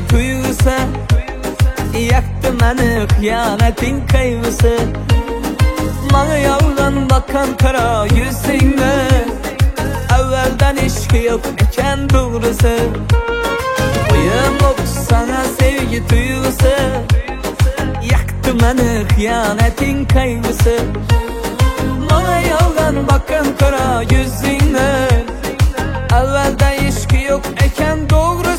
sevgi duygusu, yaktı meni hıyanetin kaygısı. Bana yalgan bakan kara yüzüne, evvelden işki yok eken doğrusu. Uyumuk sana sevgi duygusu, yaktı meni hıyanetin kaygısı. Bana yalgan bakan kara yüzüne, evvelden işki yok eken doğrusu.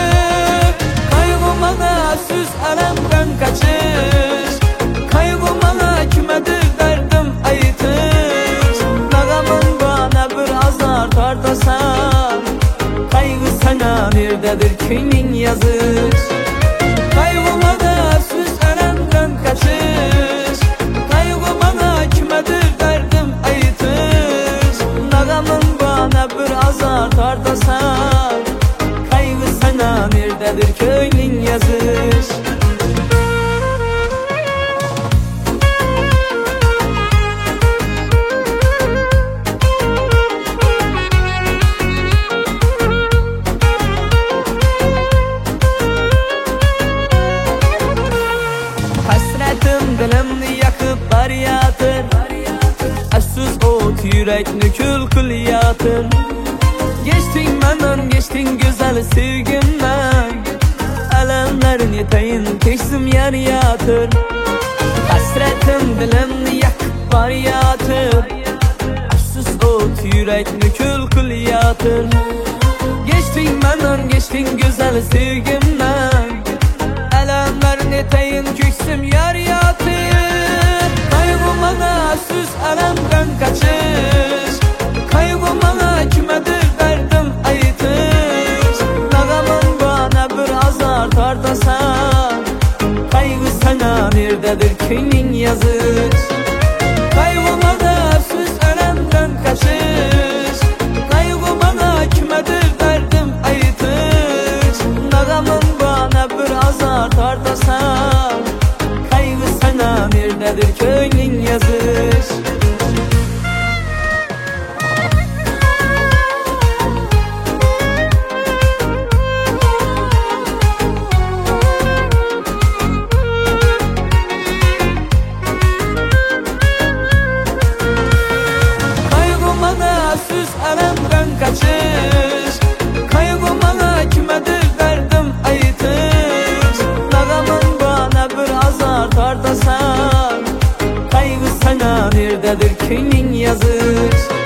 Kaygımana süz alemden kaçış, kaygımana kimedir derdim ayıtış. Nağamın bana bir azar tartasan, kaygı sana nerededir köyün yazış. Kaygımana süz alemden kaçış, kaygımana kimedir derdim ayıtış. Nağamın bana bir azar tartasan, kaygı sana nerededir köyün yazış. Hasretim dilimni yakıp bariyatır, aşsız ot yürekni kül kül yatır. Geçtin benden, geçtin güzel sevgimden, alemlerin yeteğin keşsim yer yatır. Hasretim dilimni yakıp bariyatır, aşsız ot yürekni kül kül yatır. Geçtin benden, geçtin güzel sevgimden, alemlerin yeteğin keşsim yer yatır. Kaygımana süz alemden kaçış, kaygımana kimedir derdim ayıtış. Nağamın bana bir azar tartasan, kaygı sana nerededir köyün yazış. Kaygımana süz alemden kaçış, kaygımana kimedir derdim ayıtış. Nağamın bana bir azar tartasan, kaygı sana nerededir köyün yazış. Süz alemden kaçış, kaygımana kimedir derdim ayıtış. Nağamın bana bir azar tartasan, kaygı sana nerededir köyün yazış.